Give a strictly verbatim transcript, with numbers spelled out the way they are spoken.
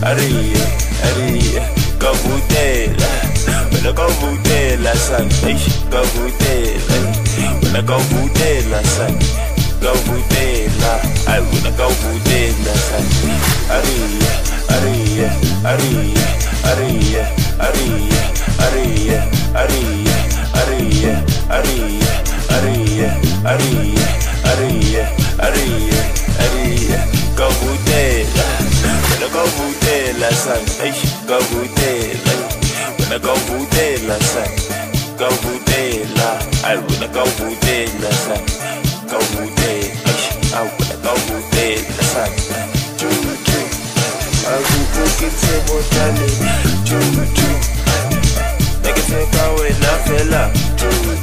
Ariye, ariye, kavutela, wena kavutela san, eish, kavutela, wena kavutela san, kavutela, ay wena kavutela san. Ariye, ariye, ariye, ariye, ariye, ariye, ariye, ariye, ariye, ariye, ariye, ariye, ariye, ariye, kavutela, wena kavutela san, eish, kavutela, wena kavutela san, kavutela, ay wena kavutela san, kavutela, eish, ay wena kavutela san. Juju, akukukitse botale, juju, nekifeka wena fela, juju.